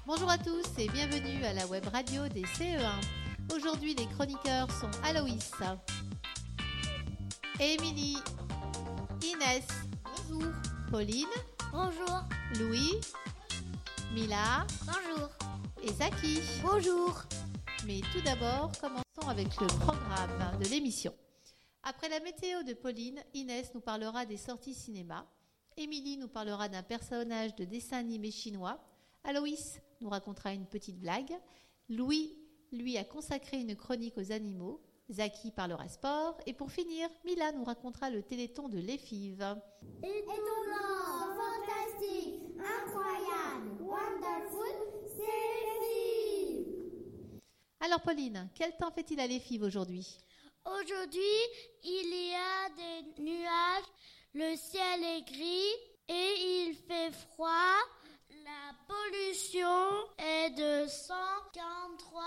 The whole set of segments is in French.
Bonjour à tous et bienvenue à la web radio des CE1. Aujourd'hui, les chroniqueurs sont Aloïs, Émilie, Inès, bonjour, Pauline, bonjour, Louis, Mila, bonjour, et Zaki, bonjour. Mais tout d'abord, commençons avec le programme de l'émission. Après la météo de Pauline, Inès nous parlera des sorties cinéma, Émilie nous parlera d'un personnage de dessin animé chinois, Aloïs nous racontera une petite blague, Louis, lui, a consacré une chronique aux animaux, Zaki parlera sport, et pour finir, Mila nous racontera le téléthon de l'EFIV. Étonnant, fantastique, incroyable, wonderful, c'est l'EFIV. Alors Pauline, quel temps fait-il à l'EFIV aujourd'hui ? Aujourd'hui, il y a des nuages, le ciel est gris et il fait froid. La pollution est de 143.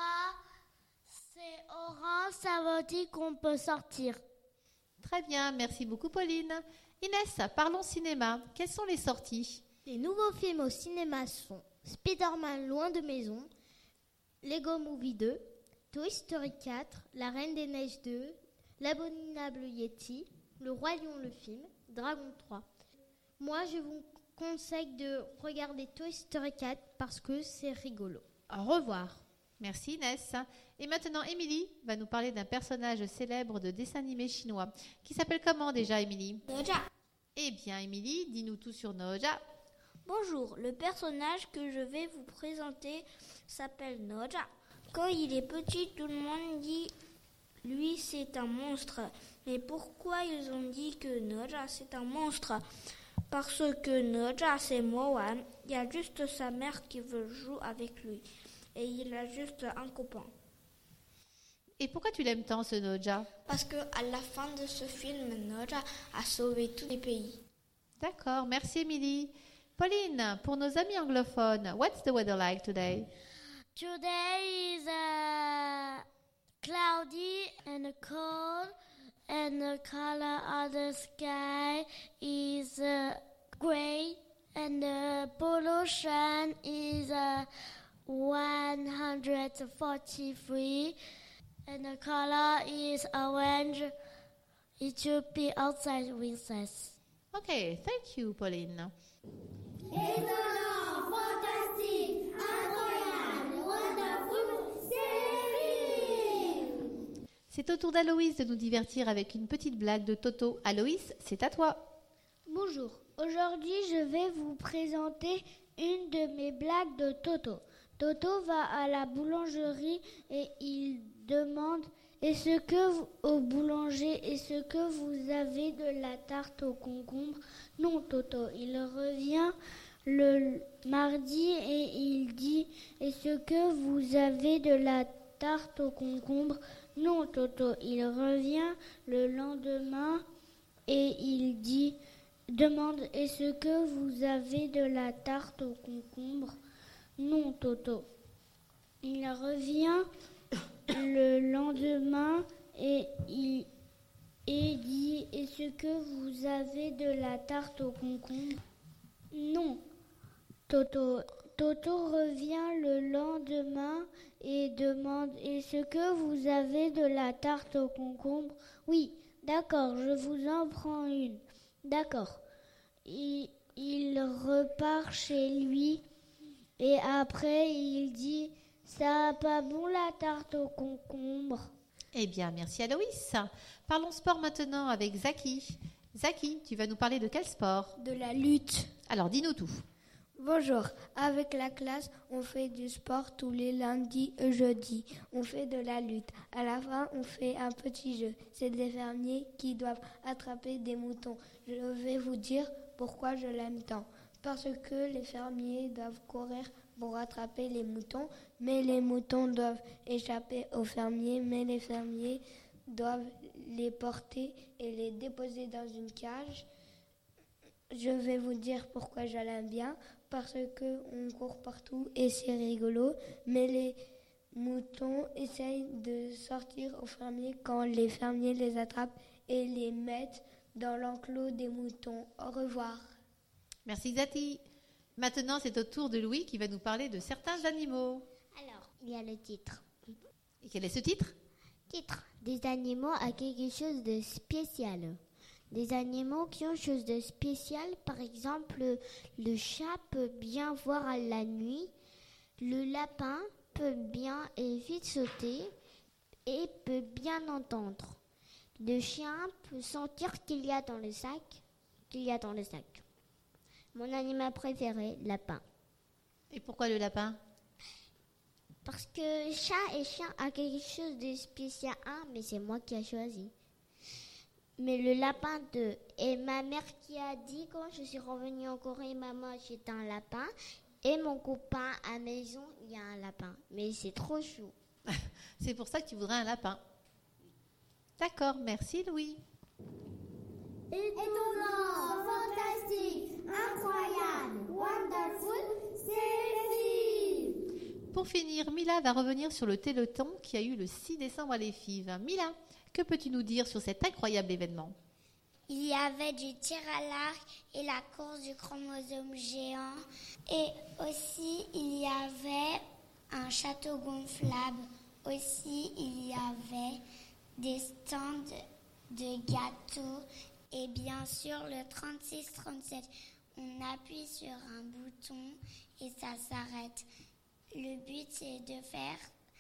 C'est orange, ça veut dire qu'on peut sortir. Très bien, merci beaucoup Pauline. Inès, parlons cinéma. Quelles sont les sorties ? Les nouveaux films au cinéma sont Spider-Man Loin de Maison, Lego Movie 2, Toy Story 4, La Reine des Neiges 2, L'Abominable Yeti, Le Roi Lion le film, Dragon 3. Moi, je vous conseille de regarder Toy Story 4 parce que c'est rigolo. Au revoir. Merci Inès. Et maintenant, Émilie va nous parler d'un personnage célèbre de dessin animé chinois. Qui s'appelle comment déjà, Émilie ? Noja. Eh bien, Émilie, dis-nous tout sur Noja. Bonjour, le personnage que je vais vous présenter s'appelle Noja. Quand il est petit, tout le monde dit lui c'est un monstre. Mais pourquoi ils ont dit que Noja c'est un monstre ? Parce que Noja c'est Moan, il y a juste sa mère qui veut jouer avec lui. Et il a juste un copain. Et pourquoi tu l'aimes tant ce Noja ? Parce qu'à la fin de ce film, Noja a sauvé tous les pays. D'accord, merci Émilie. Pauline, pour nos amis anglophones, what's the weather like today? Today is cloudy and cold, and the color of the sky is gray, and the pollution is 143, and the color is orange. It should be outside recess. Okay, thank you, Pauline. Étonnant, fantastique, incroyable, wonderful, c'est l'EFIV. C'est au tour d'Aloïs de nous divertir avec une petite blague de Toto. Aloïs, c'est à toi. Bonjour, aujourd'hui je vais vous présenter une de mes blagues de Toto. Toto va à la boulangerie et il demande au boulanger, est-ce que vous avez de la tarte au concombre ? Non, Toto. Il revient le mardi et il dit, est-ce que vous avez de la tarte au concombre ? Non, Toto. Il revient le lendemain et il demande, est-ce que vous avez de la tarte au concombre ? Non, Toto. Il revient le lendemain et il dit, est-ce que vous avez de la tarte au concombre ? Non, Toto. Toto revient le lendemain et demande, est-ce que vous avez de la tarte au concombre ? Oui, d'accord, je vous en prends une. D'accord. Il repart chez lui et après il dit, ça a pas bon la tarte au concombre ? Eh bien, merci Aloïs. Parlons sport maintenant avec Zaki. Zaki, tu vas nous parler de quel sport ? De la lutte. Alors, dis-nous tout. Bonjour, avec la classe, on fait du sport tous les lundis et jeudis. On fait de la lutte. À la fin, on fait un petit jeu. C'est des fermiers qui doivent attraper des moutons. Je vais vous dire pourquoi je l'aime tant. Parce que les fermiers doivent courir pour attraper les moutons, mais les moutons doivent échapper aux fermiers, mais les fermiers doivent les porter et les déposer dans une cage. Je vais vous dire pourquoi je l'aime bien, parce qu'on court partout et c'est rigolo, mais les moutons essayent de sortir aux fermiers quand les fermiers les attrapent et les mettent dans l'enclos des moutons. Au revoir. Merci Zaki. Maintenant, c'est au tour de Louis qui va nous parler de certains animaux. Alors, il y a le titre. Et quel est ce titre? Titre. Des animaux à quelque chose de spécial. Des animaux qui ont chose de spécial. Par exemple, le chat peut bien voir à la nuit. Le lapin peut bien et vite sauter et peut bien entendre. Le chien peut sentir qu'il y a dans le sac. Mon animal préféré, lapin. Et pourquoi le lapin? Parce que chat et chien a quelque chose de spécial. Mais c'est moi qui ai choisi. Mais le lapin 2. Et ma mère qui a dit quand je suis revenue en Corée, maman, j'étais un lapin. Et mon copain à maison, il y a un lapin. Mais c'est trop chou. C'est pour ça que tu voudrais un lapin. D'accord, merci Louis. Étonnant, fantastique, incroyable, wonderful, c'est Pour finir, Mila va revenir sur le Téléthon qui a eu le 6 décembre à l'Effive. Mila, que peux-tu nous dire sur cet incroyable événement? Il y avait du tir à l'arc et la course du chromosome géant. Et aussi, il y avait un château gonflable. Aussi, il y avait des stands de gâteaux. Et bien sûr, le 36-37, on appuie sur un bouton et ça s'arrête. Le but, c'est de faire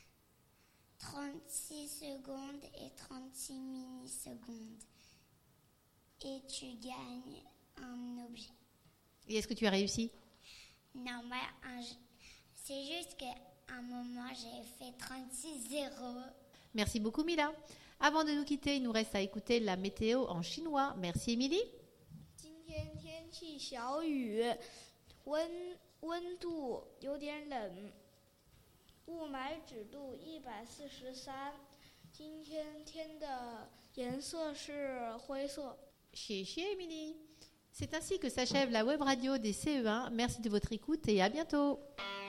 36 secondes et 36 millisecondes. Et tu gagnes un objet. Et est-ce que tu as réussi? Non, c'est juste qu'à un moment, j'ai fait 36-0. Merci beaucoup Mila. Avant de nous quitter, il nous reste à écouter la météo en chinois. Merci Émilie. 今天天气小雨，温度有点冷，雾霾指数143。今天天的颜色是灰色。 谢谢 Émilie. C'est ainsi que s'achève la web radio des CE1. Merci de votre écoute et à bientôt.